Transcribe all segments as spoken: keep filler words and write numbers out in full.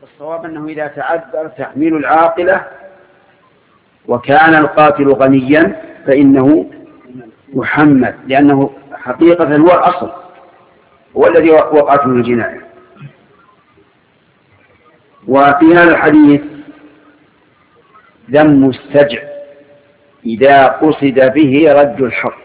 الصواب أنه إذا تعذر تحميل العاقلة وكان القاتل غنيا فإنه محمد، لأنه حقيقة هو الأصل، هو الذي وقعته الجناية. وفي هذا الحديث ذم السجع إذا قصد به رد الحق،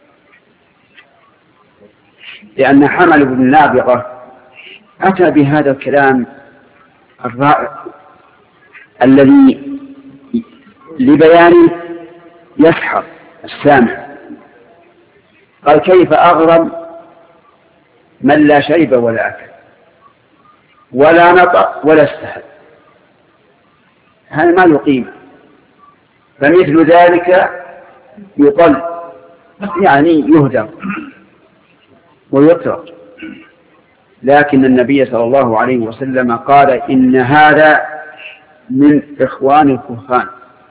لأن حمل بن النابغة أتى بهذا الكلام الرائع الذي لبيانه يسحر السامع. قال: كيف أغرم من لا شرب ولا أكل ولا نطق ولا استهل؟ هذا ما له قيمة، فمثل ذلك يقل، يعني يهدر ويترك. لكن النبي صلى الله عليه وسلم قال: إن هذا من إخوان الكهان،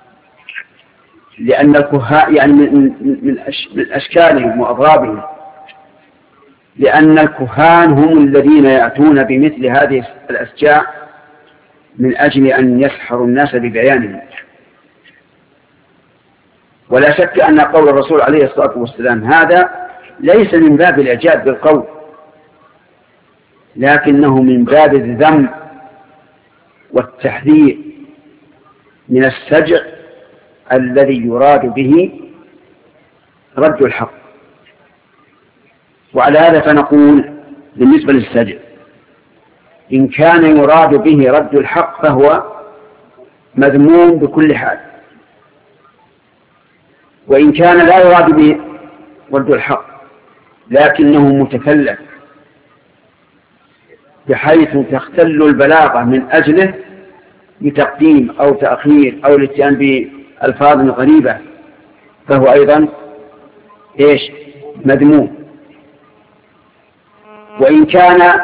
لأن الكهان يعني من أشكالهم وأضرابهم، لأن الكهان هم الذين يأتون بمثل هذه الأشجاع من أجل أن يسحروا الناس ببيانهم. ولا شك أن قول الرسول عليه الصلاة والسلام هذا ليس من باب الإعجاب بالقول، لكنه من باب الذم والتحذير من السجع الذي يراد به رد الحق. وعلى هذا فنقول بالنسبة للسجع: إن كان يراد به رد الحق فهو مذموم بكل حال، وإن كان لا يراد به رد الحق لكنه متكلف بحيث تختل البلاغة من أجله بتقديم أو تأخير أو الاتيان بألفاظ غريبة، فهو أيضا إيش؟ مذموم. وإن كان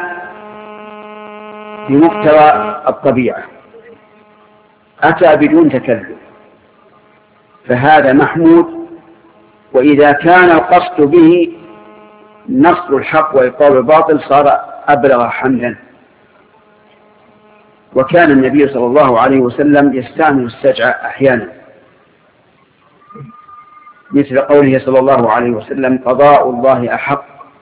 بمقتضى الطبيعة أتى بدون تكلف فهذا محمود. وإذا كان القصد به نصر الحق وإبطال الباطل صار أبلغ حمدا. وكان النبي صلى الله عليه وسلم يستعمل السجع أحيانا، مثل قوله صلى الله عليه وسلم: قضاء الله أحق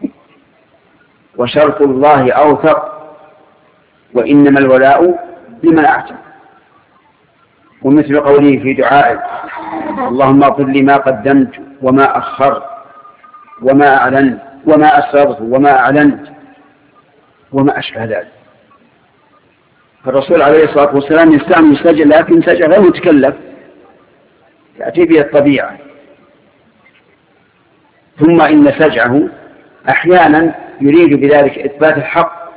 وشرط الله أوثق وإنما الولاء لمن أعتق. ومثل قوله في دعائه: اللهم اغفر لي ما قدمت وما أخرت وما أعلنت وما أسررت وما أعلنت وما أشبه ذلك. فالرسول عليه الصلاة والسلام يستعمل السجع، لكن سجع غير متكلف تأتي به الطبيعة. ثم إن سجعه أحيانا يريد بذلك إثبات الحق،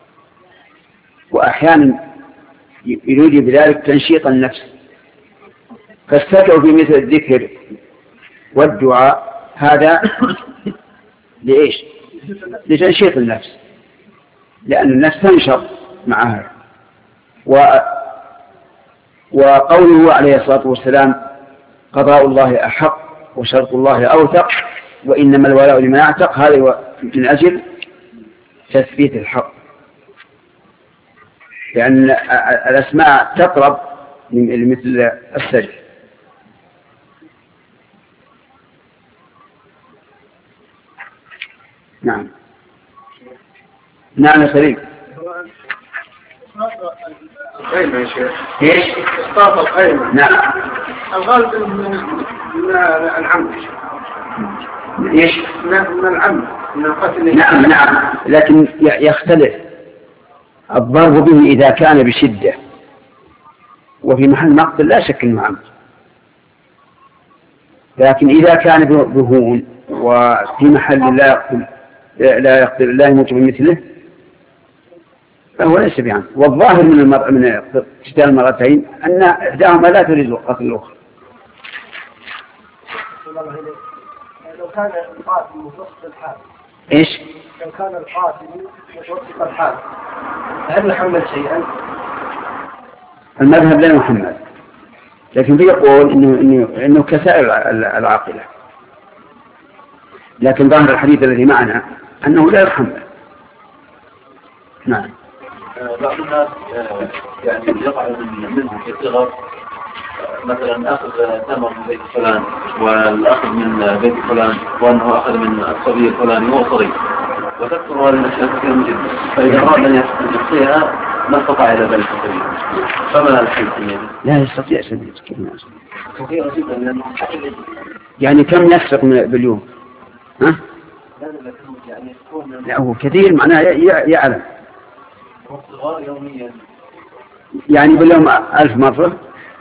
وأحيانا يريد بذلك تنشيط النفس. فالسجع في مثل الذكر والدعاء هذا لإيش؟ لتنشيط النفس، لأن النفس تنشط معها. و... وقوله عليه الصلاة والسلام: قضاء الله أحق وشرط الله أوثق وإنما الولاء لمن أعتق، هذا من أجل تثبيت الحق، لأن الأسماء تقرب من مثل السجع. نعم نعم يا سليم. القيمة يا شيخ. ايش؟ اسقاط القيمة. نعم. الغالب من العمد. ايش؟ من العمد من القتل. نعم نعم، لكن يختلف الضرب به إذا كان بشدة وفي محل مقتل لا شك انه عمد، لكن إذا كان بهون وفي محل لا يقتل لا يقتل لا يموت بمثله فهو ليس بعمد. والظاهر من المرء من قتال المرتين أن إحداهما لا تريد قتل الأخرى. لو كان القاتل متوسط الحال. إيش؟ لو كان القاتل متوسط الحال هل نحمل شيئا؟ المذهب لا يحمل، لكن بيقول إنه إنه إنه كسائر العاقلة، لكن ظاهر الحديث الذي معنا أنه لا يحمل. نعم. بعض الناس يعني يقع منهم في الصغر مثلا أخذ تمر من بيت فلان والأخذ من بيت فلان وأنه أخذ من الصبي الفلاني وهو صغير، وتكثر هذه الأشياء كثيرا جدا، فإذا أراد أن يحصيها ما استطاع إلى ذلك الصغير، فما الحل؟ لا يستطيع سبيل كثيرا جدا لأنه يعني كم يسرق باليوم؟ ها؟ لا هو كثير معناه يعلم صغار يوميا يعني باليوم ألف مرة.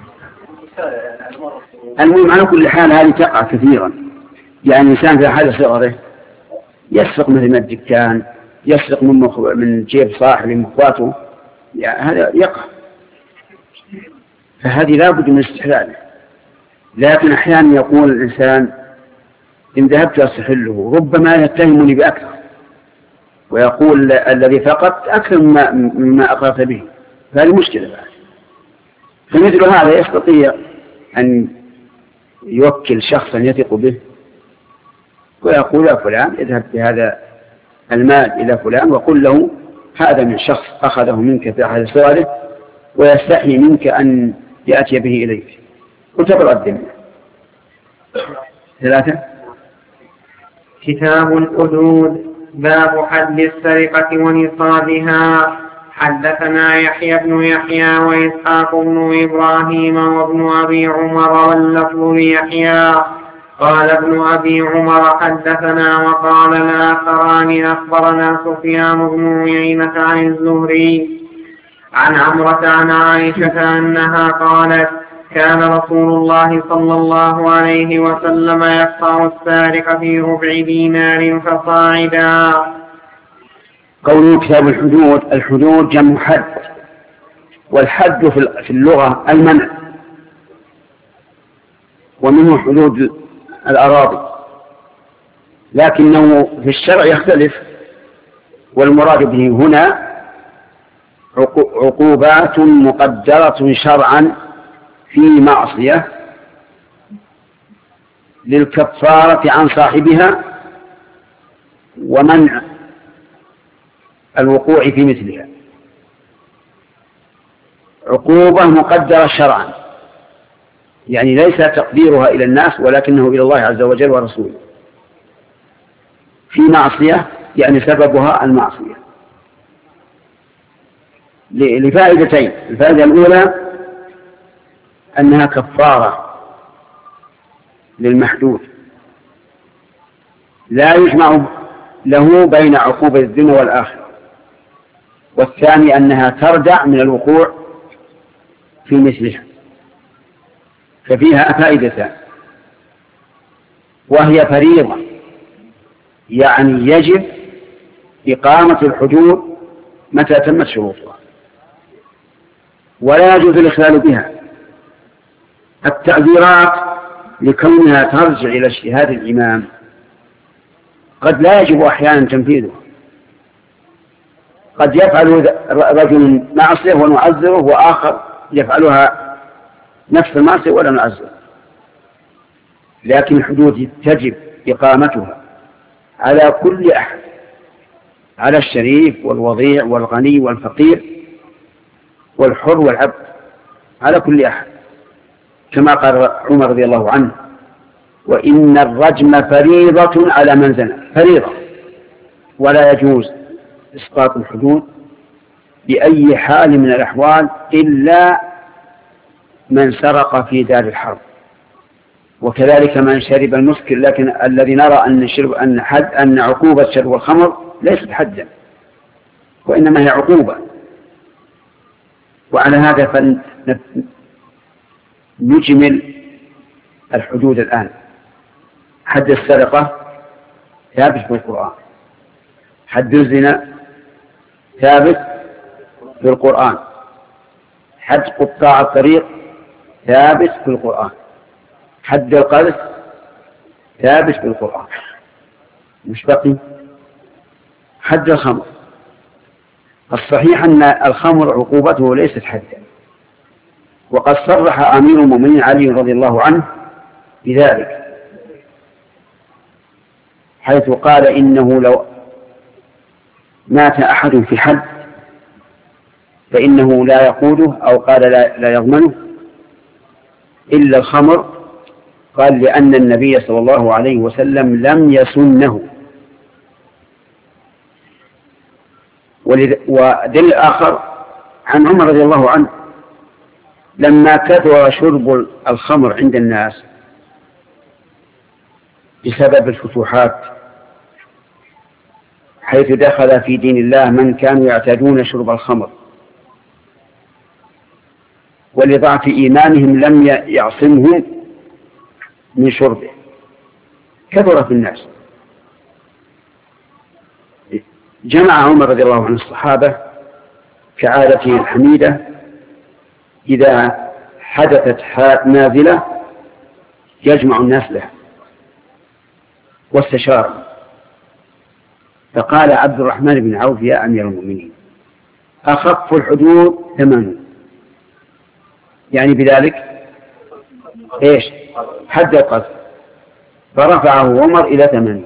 المهم على كل حال هذه تقع كثيرا، يعني الإنسان في حال صغره يسرق مثل الدكان، يسرق من مخ... من جيب صاحب من اخواته، يعني هذا يقع، فهذه لا بد من استحلاله. لكن أحيانا يقول الإنسان إن ذهبت أستحله ربما يتهمني بأكثر، ويقول الذي فقدت أكثر مما, مما أقرت به، فهذه مشكلة بعد. فمثل هذا يستطيع أن يوكل شخصا يثق به ويقول يا فلان اذهب بهذا المال إلى فلان وقل له هذا من شخص أخذه منك في أحد صغره ويستحي منك أن يأتي به إليك وتبرأ الدنيا. ثلاثة. كتاب الحدود. باب حد السرقة ونصابها. حدثنا يحيى بن يحيى وإسحاق بن إبراهيم وابن أبي عمر واللفظ ليحيى قال ابن أبي عمر حدثنا وقال الآخران أخبرنا سفيان بن عيينة عن الزهري عن عمرة عن عائشة أنها قالت كان رسول الله صلى الله عليه وسلم يقطع السارق في ربع دينار فصاعدا. قوله كتاب الحدود. الحدود جمع حد، والحد في اللغة المنع، ومنه حدود الأراضي، لكنه في الشرع يختلف، والمراد به هنا عقوبات مقدرة شرعا في معصية للكفارة عن صاحبها ومنع الوقوع في مثلها. عقوبة مقدرة شرعا يعني ليس تقديرها إلى الناس ولكنه إلى الله عز وجل ورسوله، في معصية يعني سببها المعصية لفائدتين. الفائدة الأولى أنها كفارة للمحدود لا يجمع له بين عقوبة الدنيا والآخرة، والثاني أنها تردع من الوقوع في مثلها، ففيها فائدتان، وهي فريضة يعني يجب إقامة الحدود متى تمت شروطها ولا يجوز الإخلال بها. التعذيرات لكونها ترجع إلى اجتهاد الإمام قد لا يجب أحيانا تنفيذها، قد يفعل رجل معصية ونعذره وآخر يفعلها نفس المعصية ولا نعذره، لكن الحدود تجب إقامتها على كل أحد، على الشريف والوضيع والغني والفقير والحر والعبد، على كل أحد، كما قال عمر رضي الله عنه وإن الرجم فريضة على من زنى، فريضة، ولا يجوز إسقاط الحدود بأي حال من الأحوال إلا من سرق في دار الحرب، وكذلك من شرب المسكر، لكن الذي نرى أن شرب أن حد أن عقوبة شرب الخمر ليست حدا وإنما هي عقوبة. وعلى هذا فنجمل الحدود الآن. حد السرقة ثابت في القرآن، حد الزنا ثابت في القرآن، حد قطاع الطريق ثابت في القرآن، حد القذف ثابت في القرآن، مش بقي حد الخمر. الصحيح أن الخمر عقوبته ليست حدا، وقد صرح أمير المؤمنين علي رضي الله عنه بذلك حيث قال إنه لو مات أحد في حد فإنه لا يقوده، أو قال لا, لا يضمنه إلا الخمر. قال لأن النبي صلى الله عليه وسلم لم يسنه. ودليل آخر عن عمر رضي الله عنه لما كثر شرب الخمر عند الناس بسبب الفتوحات، حيث دخل في دين الله من كانوا يعتادون شرب الخمر، ولضعف إيمانهم لم يعصمهم من شربه، كثر في الناس. جمع عمر رضي الله عنه الصحابة كعادته الحميدة إذا حدثت نازلة يجمع الناس له، واستشار. فقال عبد الرحمن بن عوف: يا أمير المؤمنين، أخف الحدود ثمانون، يعني بذلك إيش؟ حد القذف. فرفعه عمر إلى ثمانين.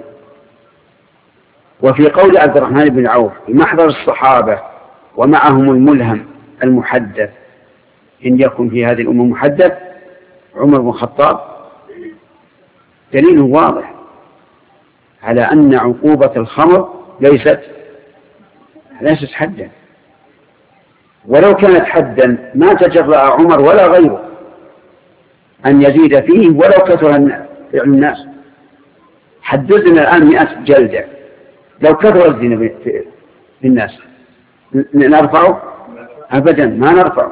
وفي قول عبد الرحمن بن عوف بمحضر الصحابة ومعهم الملهم المحدث، إن يكن في هذه الأمة محدث عمر بن الخطاب، دليل واضح على أن عقوبة الخمر ليست ليست حدا. ولو كانت حدا ما تجرأ عمر ولا غيره أن يزيد فيه ولو كثر فعل الناس. حددنا الآن مئة جلدة، لو كثر الزنا في الناس نرفعه؟ أبدا ما نرفعه.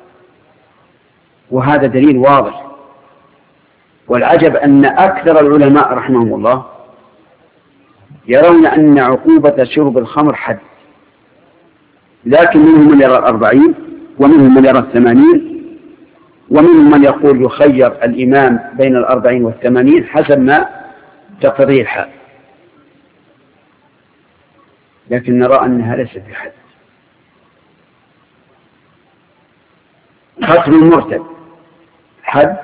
وهذا دليل واضح. والعجب أن أكثر العلماء رحمهم الله يرون أن عقوبة شرب الخمر حد، لكن منهم من يرى الأربعين، ومنهم من يرى الثمانين، ومنهم من يقول يخير الإمام بين الأربعين والثمانين حسب ما تقتضيه الحال. لكن نرى أنها ليست بحد. قتل المرتد حد؟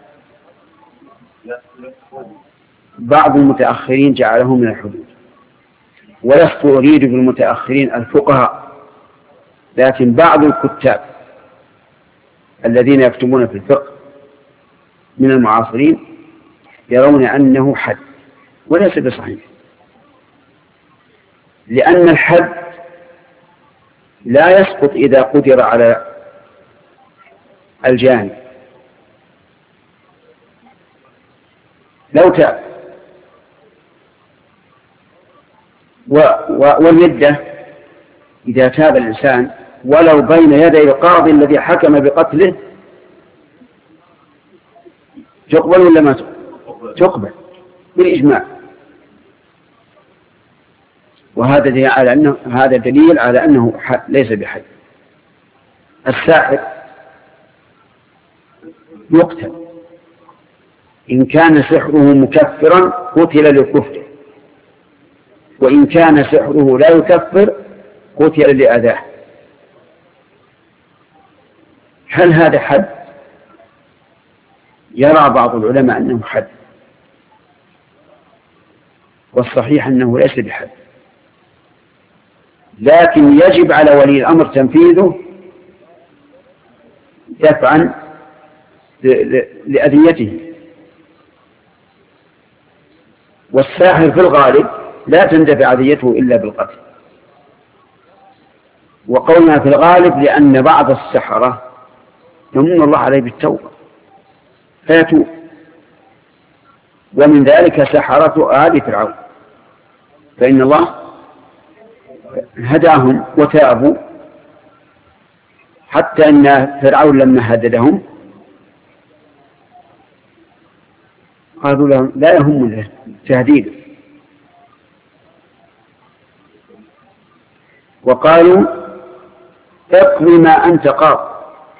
بعض المتأخرين جعله من الحدود، ولست أريد بالمتأخرين الفقهاء، لكن بعض الكتاب الذين يكتبون في الفقه من المعاصرين يرون أنه حد، وليس بصحيح، لأن الحد لا يسقط إذا قدر على الجاني. لو تاب والردة إذا تاب الإنسان ولو بين يدي القاضي الذي حكم بقتله تقبل ولا ما تقبل؟ بالإجماع. وهذا دليل على أنه هذا دليل على أنه ليس بحد. الساحر يقتل إن كان سحره مكفرا قتل لكفره، وإن كان سحره لا يكفر قتل لأذاه. هل هذا حد؟ يرى بعض العلماء أنه حد، والصحيح أنه ليس بحد، لكن يجب على ولي الأمر تنفيذه دفعا لأذيته. والساحر في الغالب لا تندفع أذيته إلا بالقتل. وقولنا في الغالب لأن بعض السحرة يمن الله عليه بالتوبة فيتوب، ومن ذلك سحرة آل فرعون، فإن الله هداهم وتابوا، حتى أن فرعون لما هددهم قالوا لهم لا يهم تهديد، وقالوا اقضي ما أنت قاض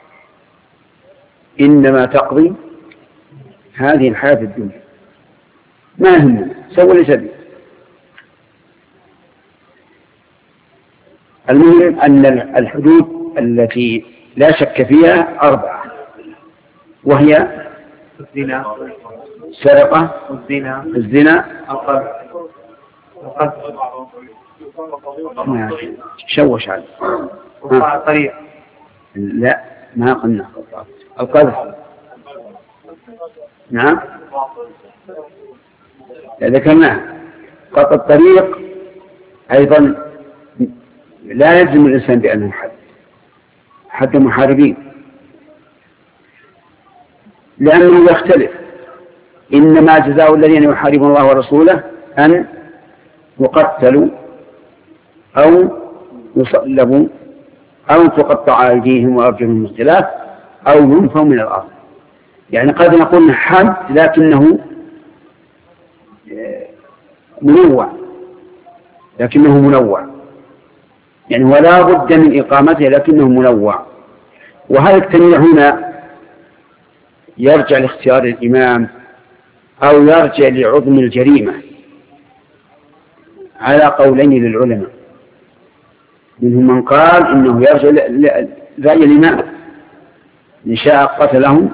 إنما تقضي هذه الحياة الدنيا، ما يهمنا سوى لي سبيل. المهم أن الحدود التي لا شك فيها أربعة، وهي الزنا، السرقة، الزنا، الزنا، القذف، القذف، شوش عليه، وقطع الطريق، لا ما قلنا قطع القذف. نعم ذكرناه. قطع الطريق أيضا لا يلزم الإنسان بأنه حد حد محاربين، لأنه يختلف. إنما جزاء الذين يحاربون الله ورسوله أن يقتلوا أو يصلبوا أو تقطع أيديهم وأرجلهم من خلاف أو ينفوا من الأرض. يعني قد نقول حد لكنه منوع لكنه منوع يعني ولا بد من إقامته لكنه منوع. وهذا التنويع هنا يرجع لاختيار الإمام أو يرجع لعظم الجريمة على قولين للعلماء. منهم من قال إنه يرجع لرأي الإمام، إن شاء قتلهم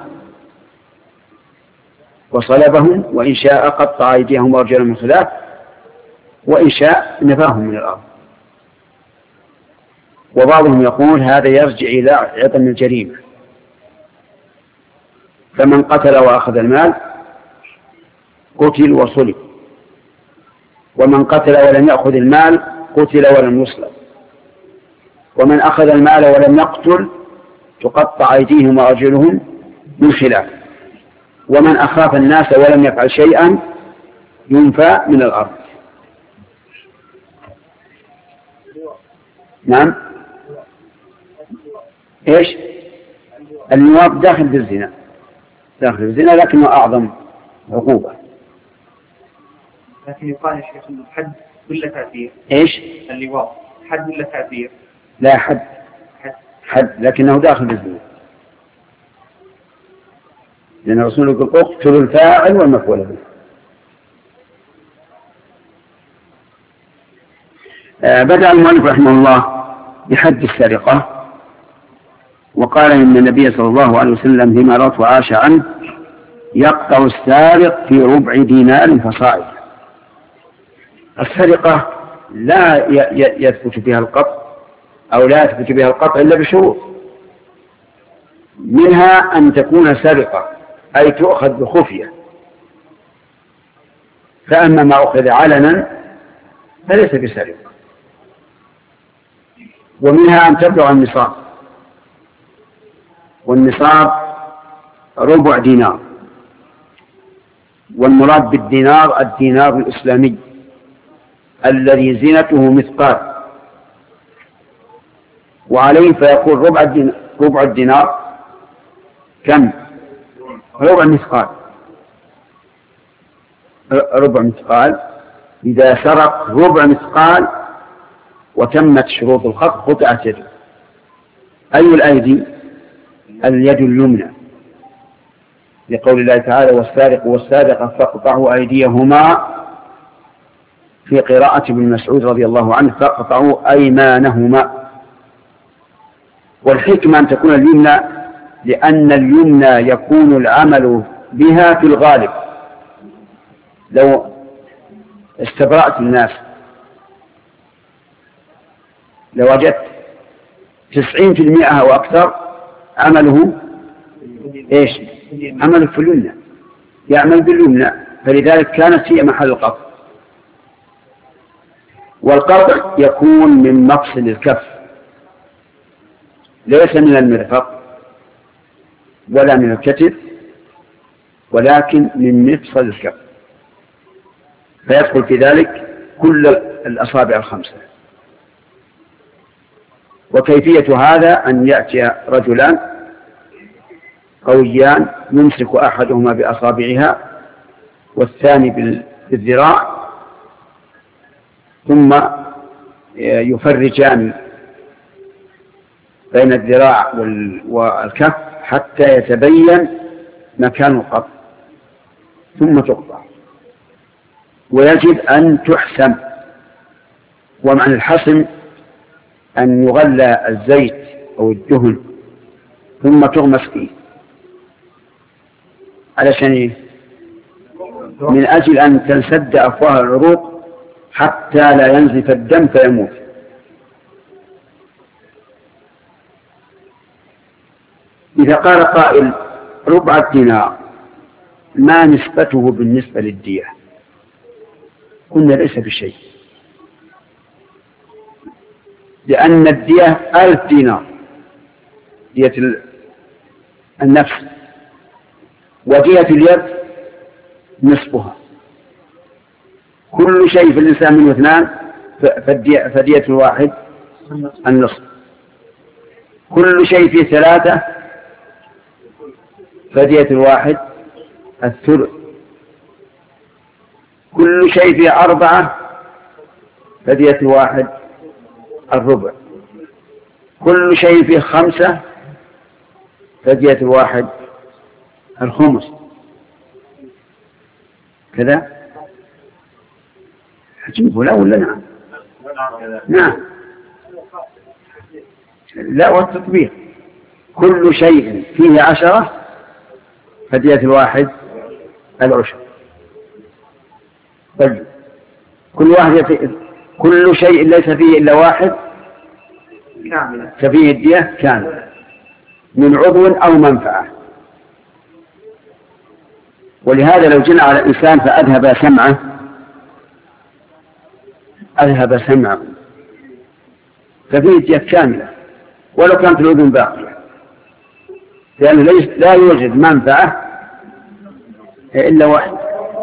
وصلبهم، وإن شاء قطع أيديهم وأرجلهم من خلاف، وإن شاء نفاهم من الأرض. وبعضهم يقول هذا يرجع إلى عظم الجريمة، فمن قتل وأخذ المال قتل وصلب، ومن قتل ولم يأخذ المال قتل ولم يصلب، ومن أخذ المال ولم يقتل تقطع أيديهم وأرجلهم من خلاف، ومن أخاف الناس ولم يفعل شيئا ينفى من الأرض. نعم إيش اللواط داخل بالزنا داخل بالزنا لكنه أعظم عقوبة. لكن يقال يا شيخ انه حد ولا تعذير؟ ايش؟ اللواط حد ولا تعذير؟ لا حد حد, حد لكنه داخل بالزنا، لأن الرسول يقول اقتلوا الفاعل والمفعول به. آه بدأ المؤلف رحمه الله بحد السرقة، وقال إن النبي صلى الله عليه وسلم فيما رواه وعاش عنه يقطع السارق في ربع دينار فصاعد. السرقة لا يثبت بها القطع أو لا يثبت بها القطع إلا بشروط، منها أن تكون سرقة أي تؤخذ بخفية، فأما ما أخذ علنا فليس بسرقة. ومنها أن تبلغ النصاب، والنصاب ربع دينار، والمراد بالدينار الدينار الإسلامي الذي زينته مثقال، وعليه فيكون ربع الدينار, ربع الدينار كم؟ ربع مثقال. ربع مثقال إذا سرق ربع مثقال وتمت شروط الخط قطعت يده. أي الأيدي؟ اليد اليمنى، لقول الله تعالى والسارق والسارقة فاقطعوا أيديهما، في قراءة ابن مسعود رضي الله عنه فاقطعوا أيمانهما. والحكمة أن تكون اليمنى لأن اليمنى يكون العمل بها في الغالب. لو استبرأت الناس لوجدت تسعين في المئة أو أكثر عمله إيش؟ عمله في اليمنى، يعمل باليمنى، فلذلك كانت هي محل القطع. والقطع يكون من مفصل الكف ليس من المرفق ولا من الكتف، ولكن من مفصل الكف، فيدخل في ذلك كل الأصابع الخمسة. وكيفية هذا أن يأتي رجلان قويان يمسك أحدهما بأصابعها والثاني بالذراع، ثم يفرجان بين الذراع والكف حتى يتبين مكان القطع، ثم تقطع. ويجب أن تحسم، ومعنى الحسم أن يغلى الزيت أو الدهن ثم تغمس فيه. علشان إيه؟ من أجل أن تنسد أفواه العروق حتى لا ينزف الدم فيموت. إذا قال قائل ربع الدينار ما نسبته بالنسبة للدية؟ قلنا ليس بشيء، لأن الدية ألف دينار دية النفس، ودية اليد نصفها. كل شيء في الإنسان منه اثنان فدية, فدية الواحد النصف. كل شيء فيه ثلاثة فدية الواحد الثلث. كل شيء فيه أربعة فدية الواحد الربع. كل شيء فيه خمسة فدية الواحد الخمس. كذا حجمه لا ولا نعم؟ نعم. لا، والتطبيق كل شيء فيه عشرة فدية الواحد العشر. طيب كل واحد كل شيء ليس فيه إلا واحد ففيه الدية كاملة من عضو أو منفعة. ولهذا لو جنى على الإنسان فأذهب سمعه أذهب سمعه ففيه الدية كاملة ولو كانت الأذن باقية، لأنه لا يوجد منفعة إلا واحد.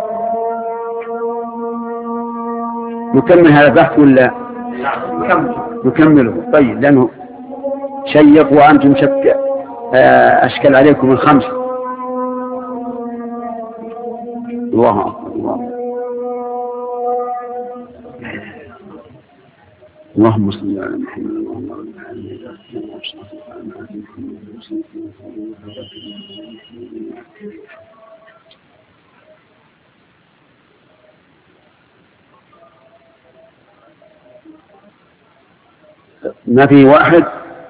نكمل هذا البحث ولا نكمله؟ طيب، لأنه شيق وأنتم شك أشكل عليكم الخمس. الله أكبر. الله اللهم صل على محمد اللهم رب العالمين. ما فيه واحد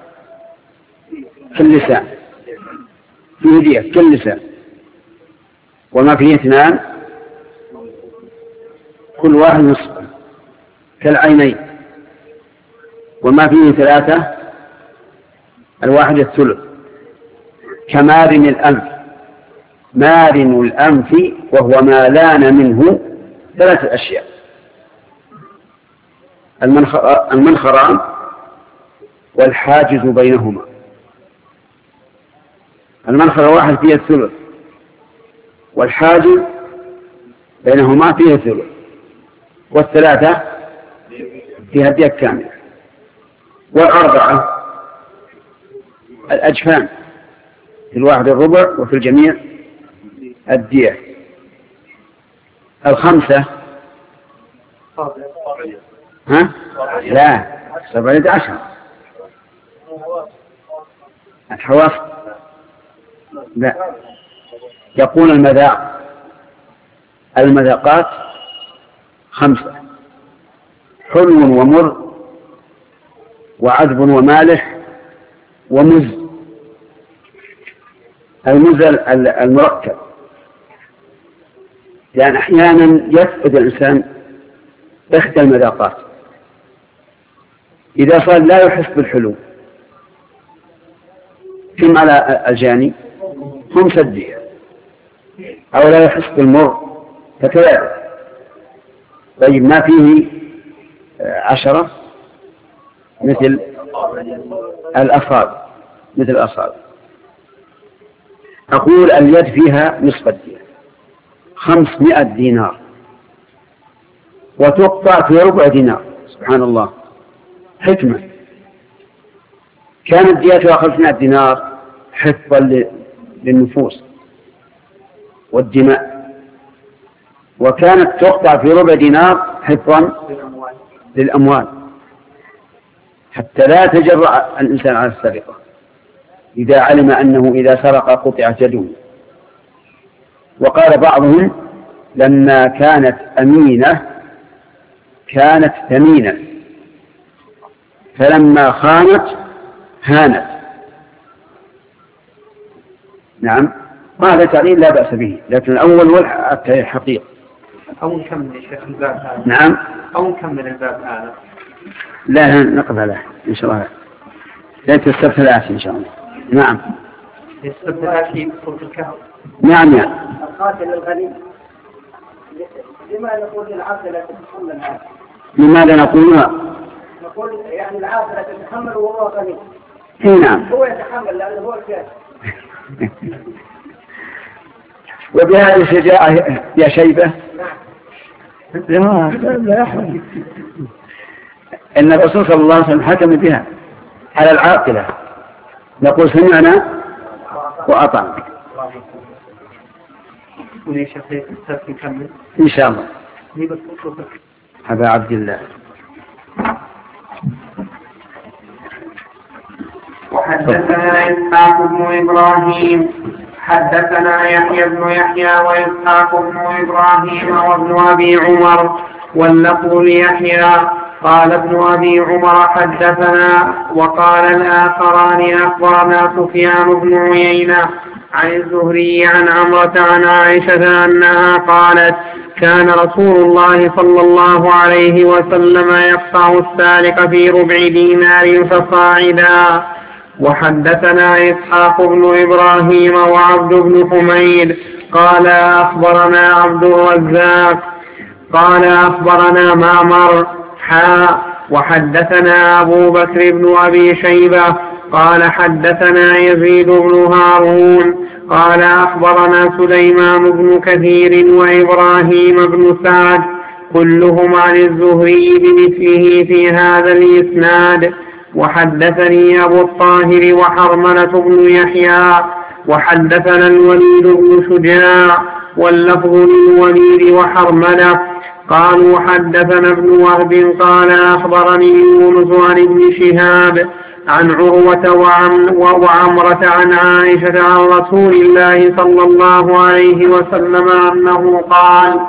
كاللسان فيه دية كاللسان، وما فيه اثنان كل واحد نصف كالعينين، وما فيه ثلاثة الواحد الثلث كمارن الأنف. مارن الأنف وهو ما لان منه ثلاثة أشياء: المنخران والحاجز بينهما. المنخر واحد فيه الثلث والحاجز بينهما فيه الثلث، والثلاثة فيها الدية كاملة. والأربعة الأجفان في الواحد الربع وفي الجميع الدية. الخمسة ها؟ لا، سبعة عشر. الحواس لا، يقول المذاق المذاقات خمسة: حلو ومر وعذب ومالح ومز. المز المركب، لأن يعني أحيانا يفقد الإنسان إحدى المذاقات. إذا صار لا يحس بالحلو كم على الجاني هم سدية، أو لا يحس بالمر فكذلك. طيب ما فيه عشرة مثل الأصابع مثل الأصابع. أقول اليد فيها نصف الدية خمسمائة دينار وتقطع في ربع دينار. سبحان الله، حكمة. كانت ديتها خمسمائة دينار حفظا للنفوس والدماء، وكانت تقطع في ربع دينار حفظا للأموال، حتى لا تجرأ الإنسان على السرقة إذا علم أنه إذا سرق قطعت يده. وقال بعضهم لما كانت أمينة كانت ثمينة، فلما خانت هانت. نعم، هذا تعليل لا بأس به، لكن الأول والحقيقة. أو نكمل يا شيخ الباب هذا. نعم، أو نكمل الباب هذا. لا نقف عليه إن شاء الله، لا تستر ثلاثة إن شاء الله. نعم. يستبدل في صوت الكهف. نعم نعم. القاتل الغني لما نقول للعاقلة تتحمل هذا؟ لماذا نقولها؟ نقول يعني العاقلة تتحمل وهو غني. نعم. هو يتحمل لأنه هو الكافر. وبهذه الشجاعة يا شيبة لا لا يحرم. إن الرسول صلى الله عليه وسلم حكم بها على العاقلة، نقول سمعنا وأطعنا. وليش أخي نكمل إن شاء الله. هذا عبد الله. وحدثنا إسحاق بن إبراهيم حدثنا يحيى بن يحيى وإسحاق بن إبراهيم وابن أبي عمر واللفظ ليحيى قال ابن أبي عمر حدثنا وقال الآخران أخبرنا سفيان بن عيينة عن الزهري عن عمرة عن عائشة أنها قالت كان رسول الله صلى الله عليه وسلم يقطع السارق في ربع دينار فصاعدا. وحدثنا إسحاق بن إبراهيم وعبد بن حميد قال أخبرنا عبد الرزاق قال أخبرنا معمر حاء وحدثنا أبو بكر بن أبي شيبة قال حدثنا يزيد بن هارون قال أخبرنا سليمان بن كثير وإبراهيم بن سعد كلهم عن الزهري بمثله في هذا الإسناد. وحدثني أبو الطاهر وحرملة بن يحيى وحدثنا الوليد بن شجاع واللفظ للوليد وحرملة قالوا حدثنا ابن وهب قال أخبرني يونس عن ابن شهاب عن عروة وعمرة عن عائشة عن رسول الله صلى الله عليه وسلم أنه قال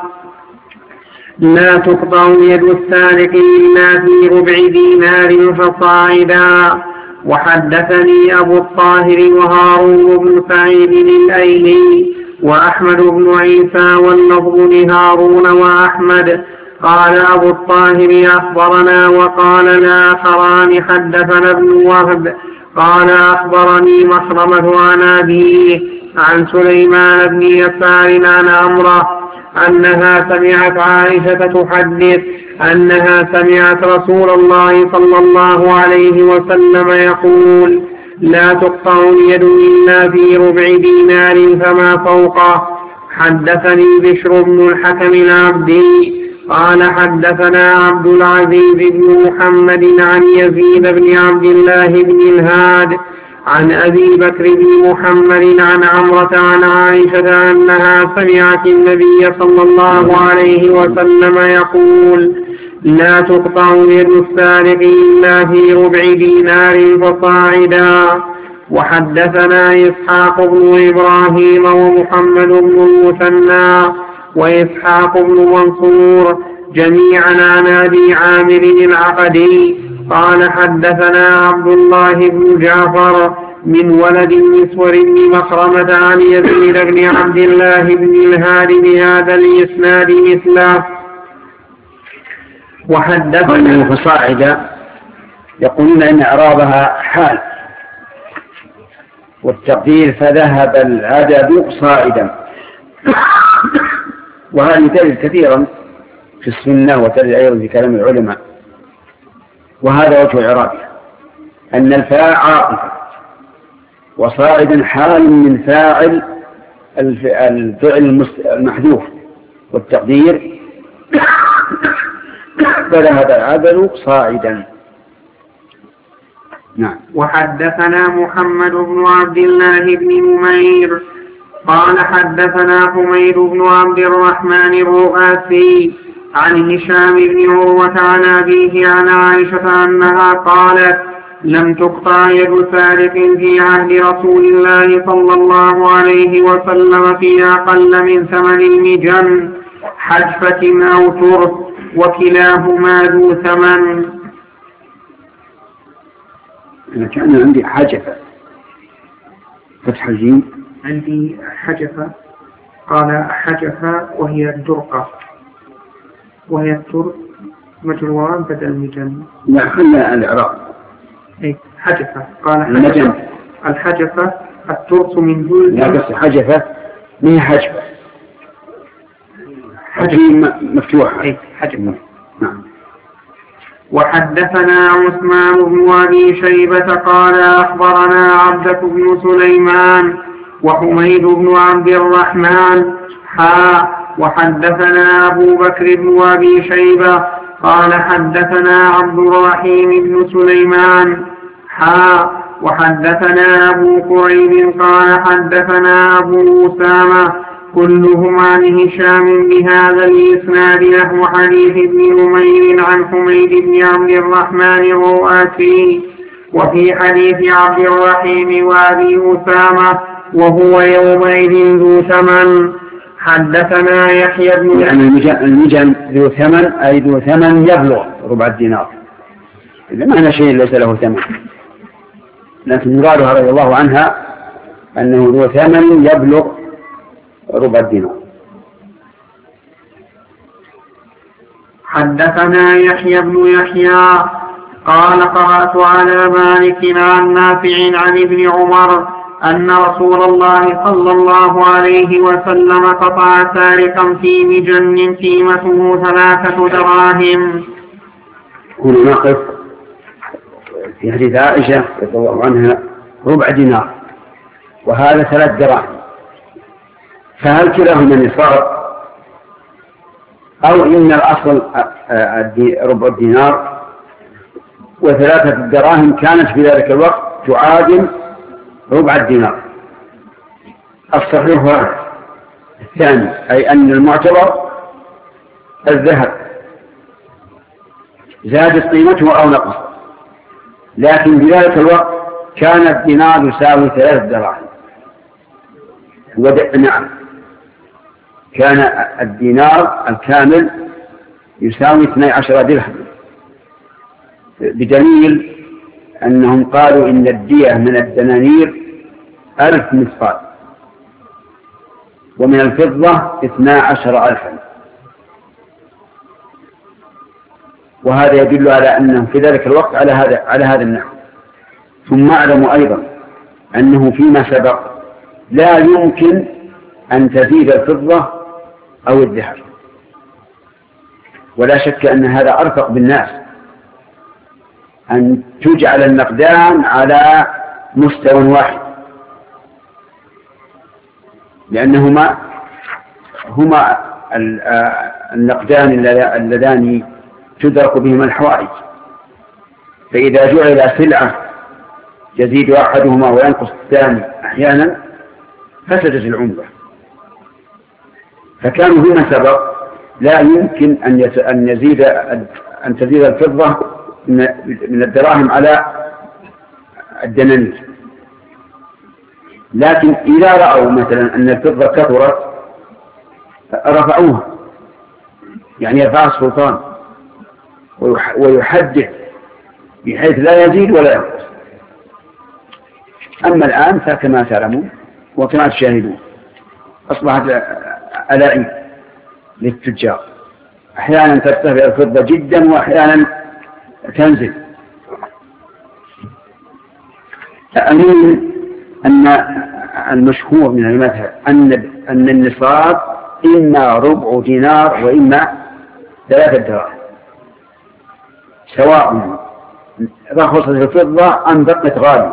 لا تقطع يد السارق إلا في ربع دينار فصاعدا. وحدثني أبو الطاهر وهارون بن سعيد الأيلي وأحمد بن عيسى واللفظ لهارون وأحمد قال أبو الطاهر أخبرنا وقال الآخران حدثنا ابن وهب قال أخبرني مخرمة عن أبيه عن سليمان بن يسار عن عمرة أنها سمعت عائشة تحدث أنها سمعت رسول الله صلى الله عليه وسلم يقول لا تقطع اليد إلا في ربع دينار فما فوقه. حدثني بشر بن الحكم العبدي قال حدثنا عبد العزيز بن محمد عن يزيد بن عبد الله بن الهاد عن أبي بكر بن محمد عن عمرة عن عائشة أنها سمعت النبي صلى الله عليه وسلم يقول لا تقطع يد السارق إلا في ربع دينار فصاعدا. وحدثنا إسحاق بن إبراهيم ومحمد بن المثنى وإسحاق بن منصور جميعا عن أبي عامر العقدي قال حدثنا عبد الله بن جعفر من ولد المسور بن مخرمة عن يزيد بن عبد الله بن الهاد بهذا الإسناد مثله. وحدثنا فصاعدا يقولون إن إعرابها حال والتقدير فذهب العدد صاعدا، وهذه تجد كثيرا في السنة وتجد أيضا في كلام العلماء، وهذا وجه إعرابها أن الفاعل عاطفة وصاعدا حال من فاعل الفعل المحذوف والتقدير فذهب العدد صاعدا. نعم. وحدثنا محمد بن عبد الله بن نمير قال حدثنا حميد بن عبد الرحمن الرؤاسي عن هشام بن عروة عن أبيه عن عائشة أنها قالت لم تقطع يد سارق في عهد رسول الله صلى الله عليه وسلم في أقل من ثمن المجن حجفة أو ترس وكلاهما ذو ثمن. أنا كان عندي حجفة فتح الجيم عندي حجفة قال حجفة وهي الدرقة وهي الترس مجروان بدل المجن. لا خلنا الإعراب أي حجفة قال المجن الحجفة الترس من جلد. لا بس حجفة ما هي حجفة، حجفة مفتوحة. أي حجفة. نعم. وحدثنا عثمان بن أبي شيبة قال أخبرنا عبدة بن سليمان وحميد بن عبد الرحمن حا وحدثنا أبو بكر بن أبي شيبة قال حدثنا عبد الرحيم بن سليمان حا وحدثنا أبو كريب قال حدثنا أبو أسامة كلهم عن هشام بهذا الإسناد نحو حديث ابن نمير عن حميد بن عبد الرحمن الرؤاسي. وفي حديث عبد الرحيم وأبي أسامة وهو يومئذ ذو ثمن. حدثنا يحيى بن يعني المجن ذو ثمن أي ذو ثمن يبلغ ربع الدينار، إذا معنى شيء ليس له ثمن، لكن مرادها رضي الله عنها أنه ذو ثمن يبلغ ربع الدينار. حدثنا يحيى بن يحيى قال قرأت على مالك عن نافع عن ابن عمر أن رسول الله صلى الله عليه وسلم قطع سارقا في مجن قيمته ثلاثة دراهم. هنا نقف في حديث عائشة رضي الله عنها ربع دينار وهذا ثلاث دراهم، فهل كلاهما نصاب أو إن الأصل ربع الدينار وثلاثة الدراهم كانت في ذلك الوقت تعادل ربع الدينار؟ الصحيح هذا الثاني، أي أن المعتبر الذهب زادت قيمته أو نقص، لكن في ذلك الوقت كان الدينار يساوي ثلاث دراهم. نعم، كان الدينار الكامل يساوي اثني عشر درهم، بدليل أنهم قالوا إن الدية من الدنانير ألف مثقال ومن الفضة اثنا عشر ألفا، وهذا يدل على أنهم في ذلك الوقت على هذا على هذا النحو. ثم اعلموا أيضا أنه فيما سبق لا يمكن أن تزيد الفضة أو الذهب، ولا شك أن هذا أرفق بالناس، أن تجعل النقدان على مستوى واحد، لأنهما هما النقدان اللذان تدرك بهما الحوائج، فإذا جعل سلعة يزيد أحدهما وينقص الثاني أحيانا فسدت العملة. فكانوا فيما سبق لا يمكن أن يزيد أن تزيد الفضة من الدراهم على الدنانير، لكن إذا رأوا مثلا أن الفضة كثرت رفعوها، يعني يرفع السلطان ويحدد بحيث لا يزيد ولا ينقص. أما الآن فكما تعلمون وكما تشاهدون أصبحت ألاعيب للتجار، أحيانا ترتفع الفضة جدا وأحيانا تنزل. أمين أن المشهور من المذهب أن أن النصاب إما ربع دينار وإما ثلاثة دراهم، سواء رخصت الفضة أم بقت غالية.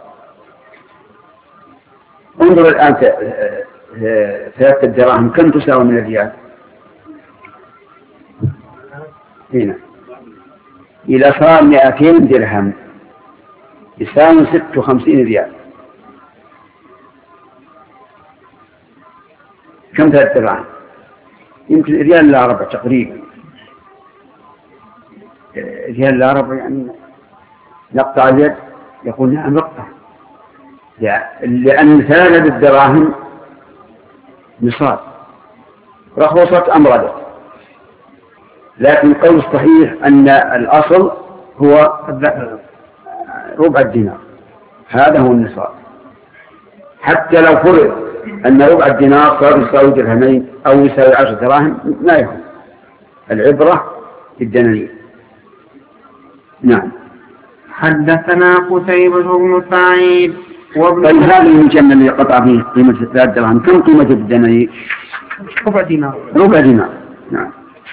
انظر الآن ثلاثة دراهم كم تساوي من الريال؟ هنا إذا صار مئتين درهم يساوي ست وخمسين ريال. كم ثلاثة دراهم؟ يمكن ريال لا ربع تقريبا، ريال لا ربع، يعني نقطع اليد يقول نعم نقطع، لأن ثلاثة الدراهم نصاب رخصت أم ردت. لكن القول الصحيح أن الأصل هو ربع الدينار، هذا هو النصاب، حتى لو فرض أن ربع الدينار صار يساوي درهمين أو يساوي عشر دراهم لا يهم، العبرة بالدنانير. نعم. حدثنا قتيبة بن سعيد وابن طيب هذا المجنة اللي قطع فيه قيمة ثلاث درهم كم قيمة الدنانير؟ ربع دينار. ربع دينار. نعم.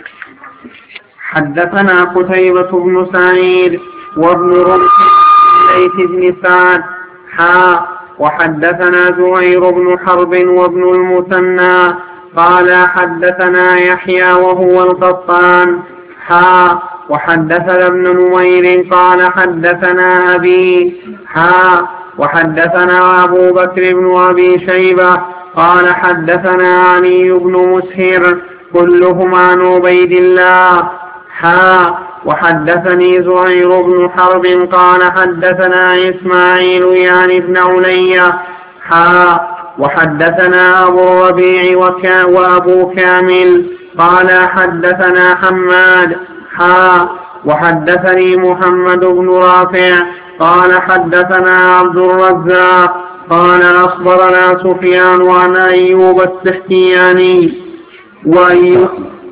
حدثنا قتيبة بن سعيد وابن رمح الليث بن سعد حا وحدثنا زهير بن حرب وابن المثنى قال حدثنا يحيى وهو القطان حا وحدثنا ابن نمير قال حدثنا أبي حا وحدثنا أبو بكر بن أبي شيبة قال حدثنا علي بن مسهر كلهم عن عبيد الله حا وحدثني زهير بن حرب قال حدثنا إسماعيل يعني ابن علي حا وحدثنا أبو الربيع وكا وأبو كامل قال حدثنا حماد حا وحدثني محمد بن رافع قال حدثنا عبد الرزاق قال أخبرنا سفيان عن أيوب السختياني وأيوب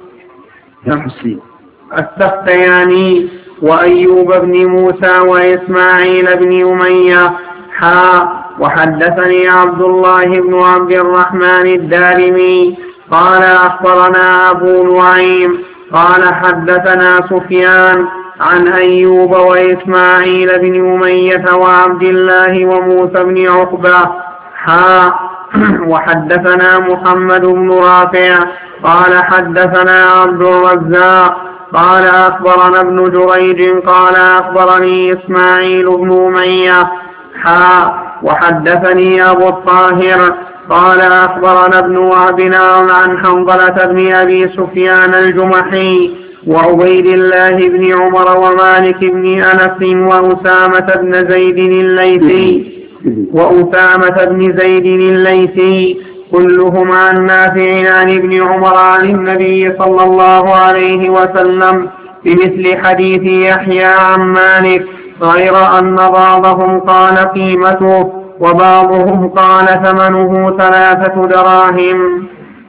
السختياني وأيوب بن موسى وإسماعيل بن أمية حا وحدثني عبد الله بن عبد الرحمن الدارمي قال أخبرنا أبو نعيم قال حدثنا سفيان عن أيوب وإسماعيل بن أمية وعبد الله وموسى بن عقبة حا وحدثنا محمد بن رافع قال حدثنا عبد الرزاق قال أخبرنا ابن جريج قال أخبرني إسماعيل بن أمية حا وحدثني أبو الطاهر قال أخبرنا ابن وهب عن حنظلة بن أبي سفيان الجمحي وعبيد الله بن عمر ومالك بن أنس وأسامة بن زيد الليثي وأسامة بن زيد الليثي كلهم عن نافع عن ابن عمر عن النبي صلى الله عليه وسلم بمثل حديث يحيى عن مالك غير أن بعضهم قال قيمته وبعضهم قال ثمنه ثلاثة دراهم.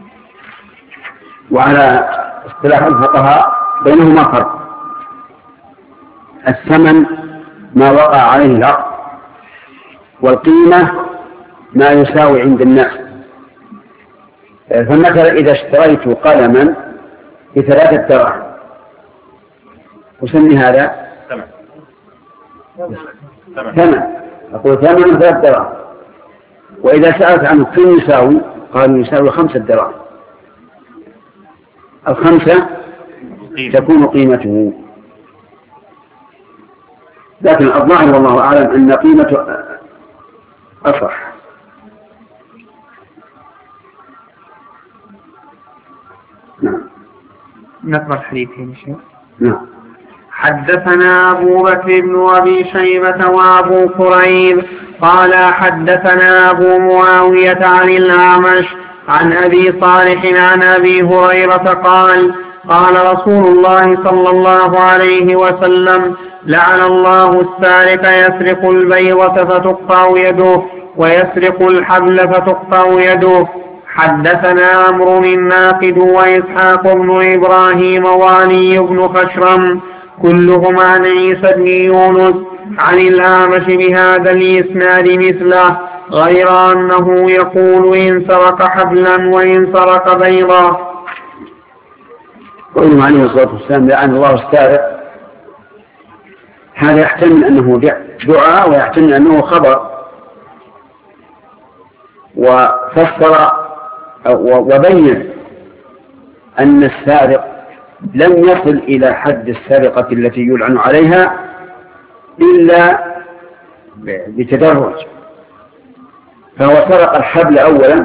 وعلى اصطلاح الفقهاء بينهما فرق. الثمن ما وقع عليه العقد، والقيمة ما يساوي عند الناس. فمثلا إذا اشتريت قلما بثلاثة دراهم وسمي هذا ثمن ثمن أقول ثمن ثلاثة دراهم. وإذا سألت عنه كم يساوي قالوا يساوي خمسة دراهم. الخمسة تكون قيمته، لكن الظاهر والله أعلم أن قيمته أصح. نعم. نقرأ الحديثين شيء. نعم. حدثنا أبو بكر بن أبي شيبة وأبو كريب قال حدثنا أبو معاوية عن الأعمش عن أبي صالح عن أبي هريرة قال قال رسول الله صلى الله عليه وسلم لعن الله السارق يسرق البيضة فتقطع يده ويسرق الحبل فتقطع يده. حدثنا عمرو الناقد وإسحاق بن إبراهيم وعلي بن خشرم كلهم عن عيسى بن يونس عن الأعمش بهذا الإسناد مثله غير أنه يقول إن سرق حبلا وإن سرق بيضا. قوله عليه الصلاة والسلام لعن الله السارق، هذا يحتمل أنه دعاء ويحتمل أنه خبر، وفسر وبين أن السارق لم يصل إلى حد السرقة التي يلعن عليها إلا بتدرج، فهو سرق الحبل أولا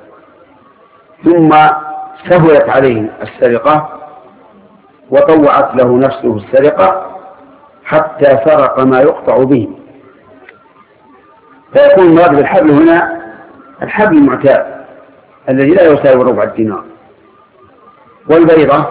ثم سهلت عليه السرقة وطوعت له نفسه السرقة حتى سرق ما يقطع به، فيكون المراد بالحبل هنا الحبل المعتاد الذي لا يساوي ربع الدينار. والبيضة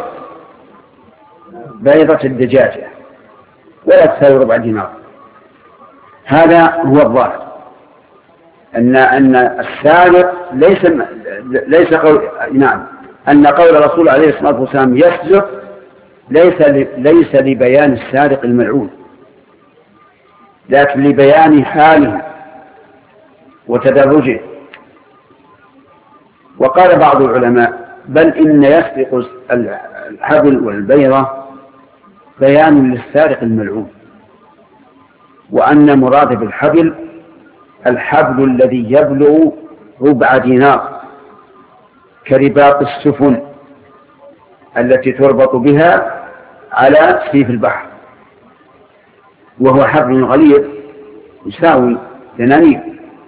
بيضة الدجاجة ولا تساوي ربع دينار. هذا هو الظاهر، أن أن السارق ليس ليس قول نعم أن قول الرسول عليه الصلاة والسلام يسرق ليس ليس لبيان السارق الملعون، لكن لبيان حاله وتدرجه. وقال بعض العلماء بل إن يسبق الحبل والبيرة بيان للسارق الملعون، وأن مراد بالحبل الحبل الذي يبلغ ربع دينار كرباط السفن التي تربط بها على سيف البحر، وهو حبل غليظ يساوي دنانير.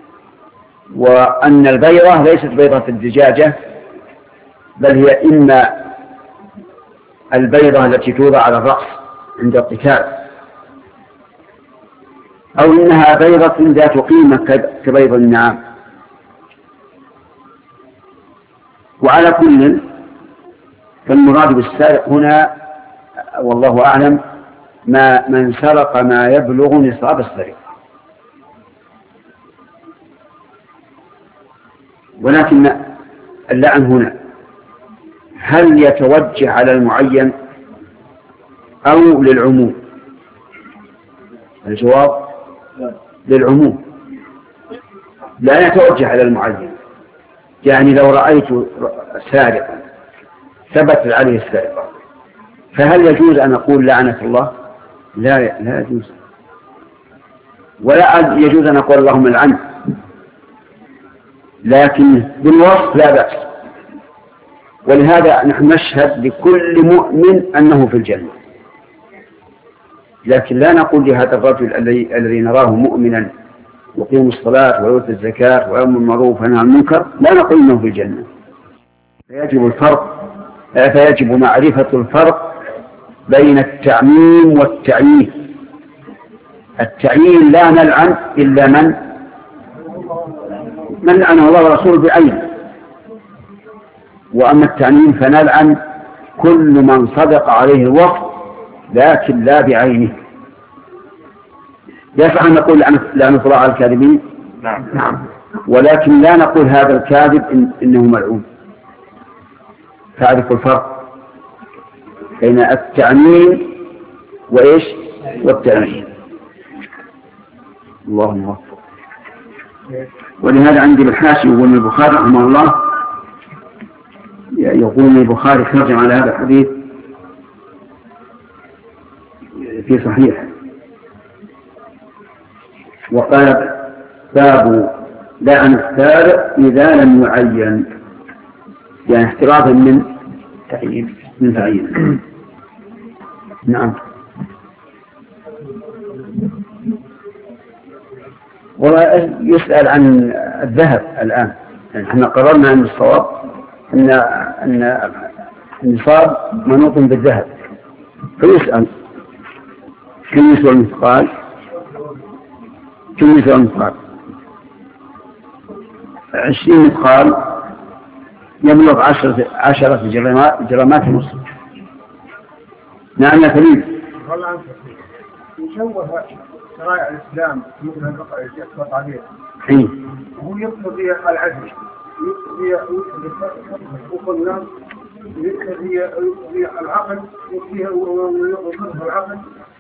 وأن البيضة ليست بيضة الدجاجة، بل هي إما البيضة التي توضع على الرأس عند القتال، أو إنها بيضة ذات قيمة كبيض النعام. وعلى كل فالمراد بالسارق هنا والله أعلم ما من سرق ما يبلغ نصاب السرقة. ولكن اللعن هنا هل يتوجه على المعين أو للعموم؟ الجواب للعموم، لا يتوجه على المعين. يعني لو رأيت سارقا ثبت عليه السرقة فهل يجوز أن أقول لعنة الله؟ لا لا يجوز، ولا يجوز أن أقول اللهم العنه، لكن بالوصف لا بأس. ولهذا نحن نشهد لكل مؤمن أنه في الجنة، لكن لا نقول لهذا الرجل الذي الذي نراه مؤمنا يقيم الصلاة ويؤتي الزكاة ويأمر بالمعروف وينهى عن المنكر لا نقول إنه في الجنة. فيجب الفرق فيجب معرفة الفرق بين التعميم والتعيين. التعيين لا نلعن إلا من من لعنه الله ورسوله بعينه، وأما التعميم فنلعن كل من صدق عليه الوصف لكن لا بعينه. يصح أن نقول لعنة الله على الكاذبين؟ نعم نعم، ولكن لا نقول هذا الكاذب إن إنه ملعون. تعرف الفرق بين التعميم وإيش والتعيين. الله موفق. ولهذا عندي بالحاشي يقول البخاري رحمه الله يقول البخاري ترجم على هذا الحديث في صحيح، وقال باب لعن السارق إذا لم يعين، يعني احترازا من تعيين من تعيين. نعم. ويسأل عن الذهب الآن، يعني احنا قررنا أن الصواب أن أن النصاب منوط بالذهب، فيسأل كم يسوى المثقال؟ كم يسوى المثقال؟ عشرين مثقال يبلغ عشرة عشرة جرامات جرامات ونصف. نعم يا كريم. يشوه شرائع الإسلام مثل البقرة التي أسقط عليها. حين. هو يقتضي العدل، يقتضي حقوق الناس، يقتضي يقتضي العقل، يقتضي ويقتضي العقل.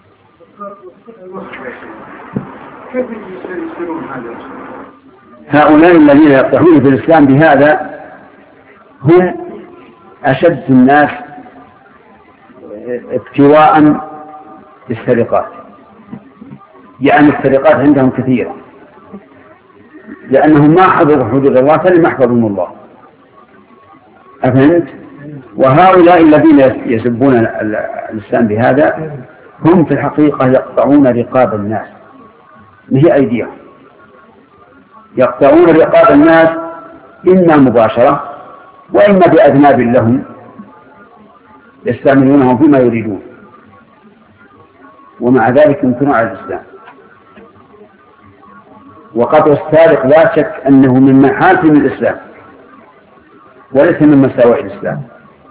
كيف يصيرون هذا؟ هؤلاء الذين يقتحون في الإسلام بهذا هم أشد الناس ابتواء بالسرقات، يعني السرقات عندهم كثيرة لأنهم ما حفظوا حدود الله فلم يحفظهم الله. أفهمت؟ وهؤلاء الذين يسبون الإسلام بهذا هم في الحقيقة يقطعون رقاب الناس، ما هي أيديهم، يقطعون رقاب الناس إما مباشرة وإما بأذناب لهم يستعملونهم فيما يريدون، ومع ذلك يمكنون على الإسلام. وقطع السارق لا شك أنه من محاسن الإسلام وليس من مساوئ الإسلام.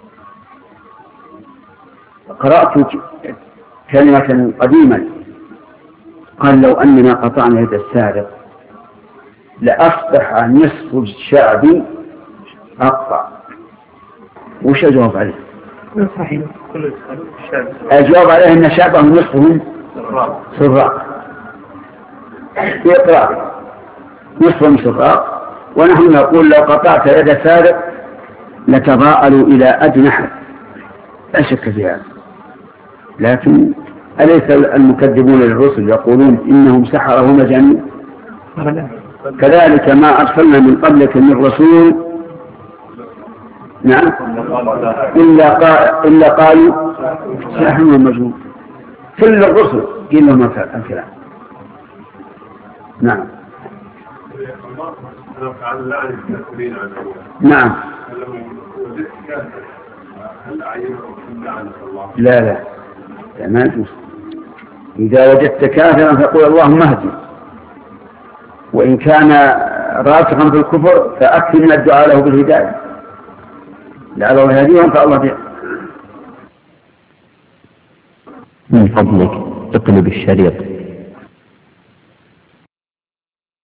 قرأت كلمة قديما قال لو أننا قطعنا يد السارق لأصبح نصف الشعب أقطع. وش الجواب عليه؟ صحيح. الجواب عليه أن شعبهم نصفهم سراق. اقرأ نصف مستطاع. ونحن نقول لو قطعت يد سارق لتضاءلوا إلى أدنى حد، لا شك في هذا. لكن أليس المكذبون للرسل يقولون إنهم سحرة ومجانين؟ كذلك ما أرسلنا من قبلك من رسول نعم إلا, قا... إلا قالوا ساحر ومجنون. كل الرسل قيل لهم الكلام. نعم نعم لا لا ما يجوز. إذا وجدت كافرا فقول اللهم اهدي، وإن كان راسخا في الكفر فأكثر من الدعاء له بالهداية لعل الله يهديهم فالله به. من فضلك اقلب الشريط.